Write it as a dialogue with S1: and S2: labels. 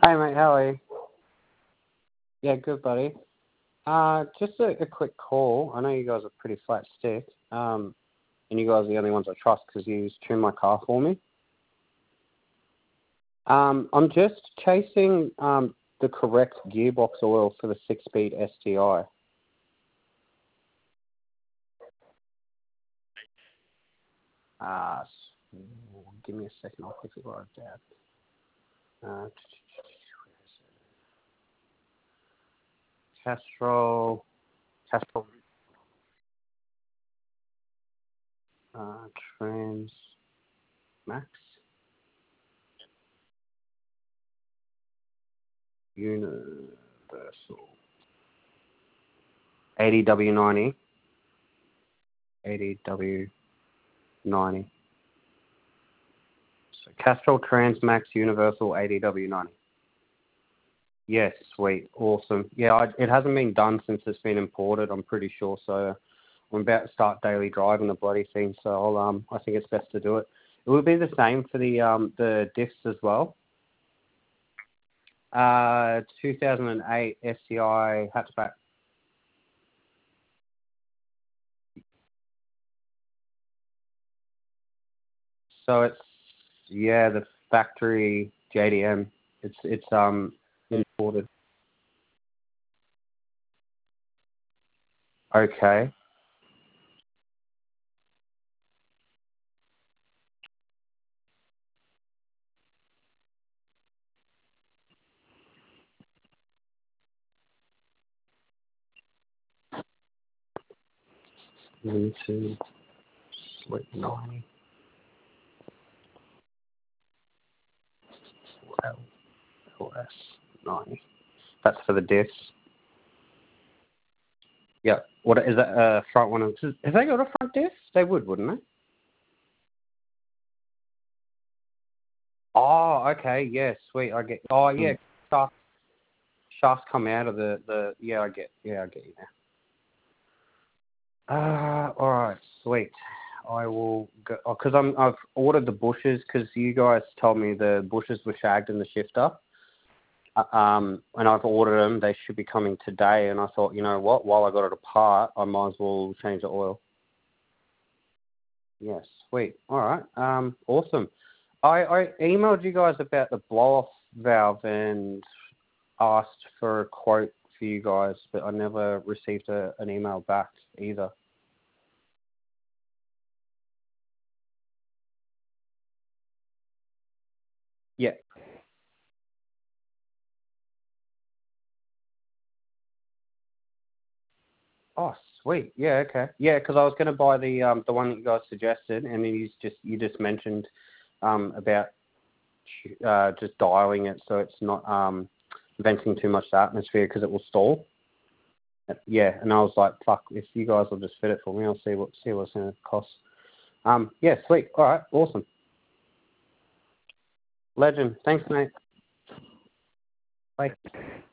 S1: Hey mate, how are you? Yeah, good buddy. Just a quick call. I know you guys are pretty flat stick, and you guys are the only ones I trust because you tune my car for me. I'm just chasing the correct gearbox oil for the 6-speed STI. Give me a second, I'll quickly write it down. Castrol, Trans Max, Universal, 80W90, 80W90. So Castrol Transmax Universal 80W90. Yes, sweet, awesome. Yeah, it hasn't been done since it's been imported, I'm pretty sure. So I'm about to start daily driving the bloody thing. So I think it's best to do it. It will be the same for the diffs as well. 2008 SCI hatchback. So it's the factory JDM. It's imported. Okay. Into sweet 90. LS 90. That's for the diffs. Yeah. What is that? Front one. Have they got a front diff? They would, wouldn't they? Oh, okay. Yeah, sweet. I get. Oh, yeah. Shafts come out of the. Yeah, I get. Yeah, I get you now. All right. Sweet. I will go because I've ordered the bushes because you guys told me the bushes were shagged in the shifter. And I've ordered them. They should be coming today. And I thought, you know what? While I got it apart, I might as well change the oil. Yes, sweet. All right. Awesome. I emailed you guys about the blow-off valve and asked for a quote for you guys, but I never received an email back either. Yeah. Oh, sweet. Yeah. Okay. Yeah, because I was going to buy the one that you guys suggested, and then you just mentioned about just dialing it so it's not venting too much atmosphere because it will stall. Yeah, and I was like, fuck, if you guys will just fit it for me, I'll see what's going to cost. Yeah, sweet. All right, awesome. Legend. Thanks, mate. Bye.